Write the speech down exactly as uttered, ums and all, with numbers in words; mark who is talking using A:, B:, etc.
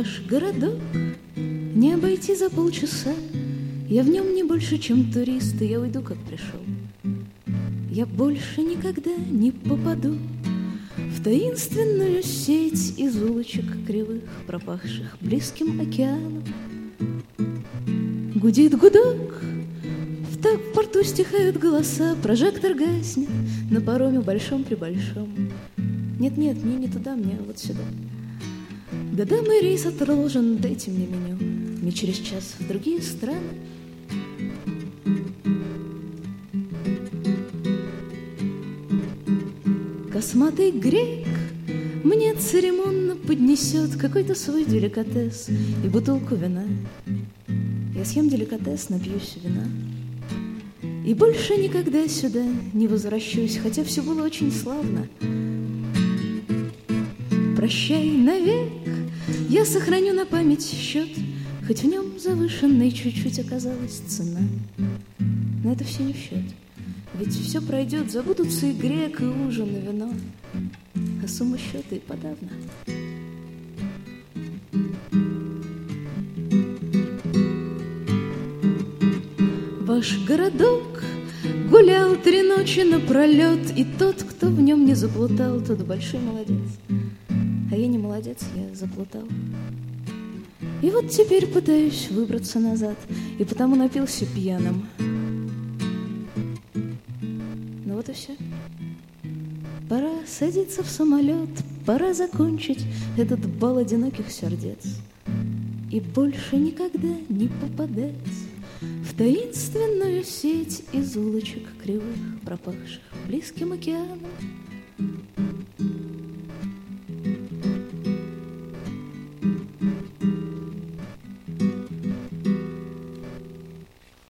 A: Ваш городок не обойти за полчаса. Я в нем не больше, чем турист, и я уйду, как пришел. Я больше никогда не попаду в таинственную сеть из улочек кривых, пропахших близким океаном. Гудит гудок, в так в порту стихают голоса, прожектор гаснет на пароме большом-пребольшом. Нет-нет, мне не туда, мне вот сюда. Да-да, мой рейс отложен, дайте мне меню. Мне через час в другие страны. Косматый грек мне церемонно поднесет какой-то свой деликатес и бутылку вина. Я съем деликатес, напьюсь вина и больше никогда сюда не возвращусь, хотя все было очень славно. Прощай навек, я сохраню на память счет, хоть в нем завышенной чуть-чуть оказалась цена. Но это все не в счет, ведь все пройдет, забудутся и грек, и ужин, и вино, а сумма счета и подавно. Ваш городок гулял три ночи напролет, и тот, кто в нем не заплутал, тот большой молодец. А я не молодец, я заплутал. И вот теперь пытаюсь выбраться назад, и потому напился пьяным. Ну вот и все. Пора садиться в самолет, пора закончить этот бал одиноких сердец и больше никогда не попадать в таинственную сеть из улочек кривых, пропахших близким океаном.